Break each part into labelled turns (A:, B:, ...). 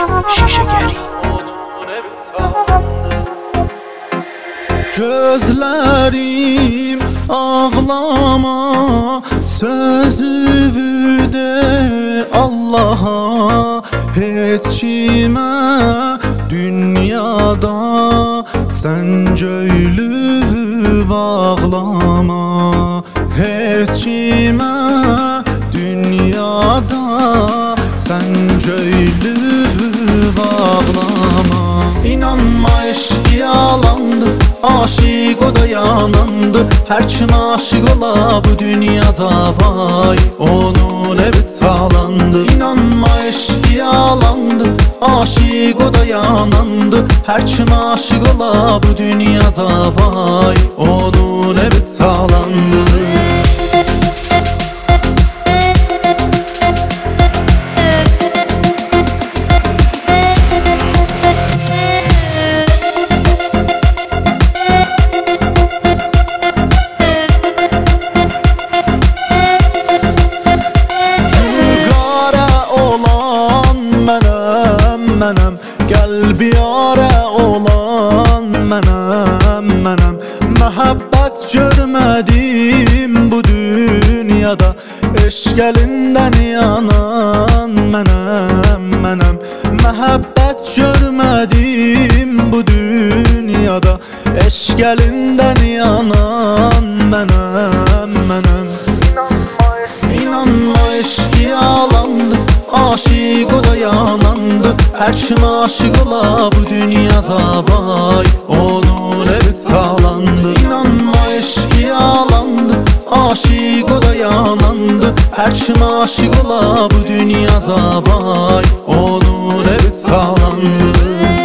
A: şişegəri.
B: Gözlerim ağlama, sözümü de Allah'a. Heç kimə dünyada sen cöylüb ağlama. Heç kimə dünyada sen cöylüb ağlama. İnanma eşk yalandı, aşık o da yanandı. Her kim aşık ola bu dünyada vay, onun evi talandı. İnanma eşk yalandı, aşık o da yanandı. Her kim aşık ola bu dünyada vay, onun evi talandı. Qəlbi yara olan mənəm. Məhəbbət görmədim bu dünyada, eşq əlindən yanan mənəm. Məhəbbət görmədim bu dünyada, eşq əlindən yanan mənəm. İnanma eşq yalandı, aşık o da yanandı. Her kim aşık ola bu dünyada vay, onun evi talandı. İnanma eşk yalandı, aşık o da yanandı. Her kim aşık ola bu dünyada vay, onun evi talandı.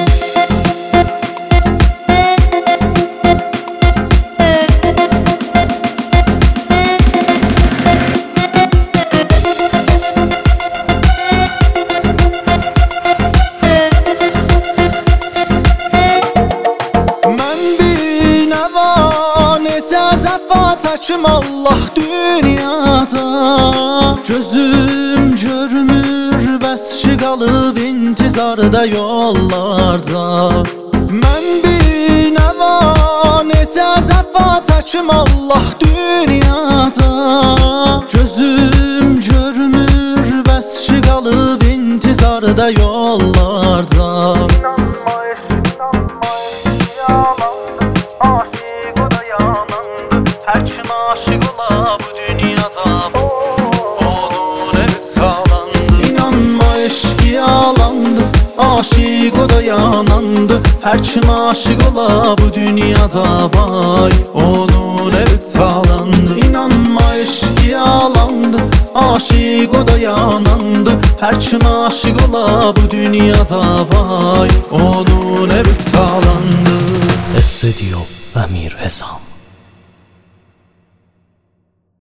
B: Cəfa çəkim Allah dünyada, gözüm görmür bəs ki qalıb intizarda yollarda. Mən bir nəva necə cəfa çəkim Allah dünyada, gözüm görmür bəs ki qalıb intizarda yollarda. Her kim aşık ola bu dünyada, onun evi talandı. İnanma eşk yalandı, aşık o da yanandı. Her kim aşık ola bu dünyada vay, onun evi talandı. İnanma eşk yalandı, aşık o da yanandı. Her kim aşık ola bu dünyada vay, onun evi talandı.
A: Estüdyo Emir Hesam.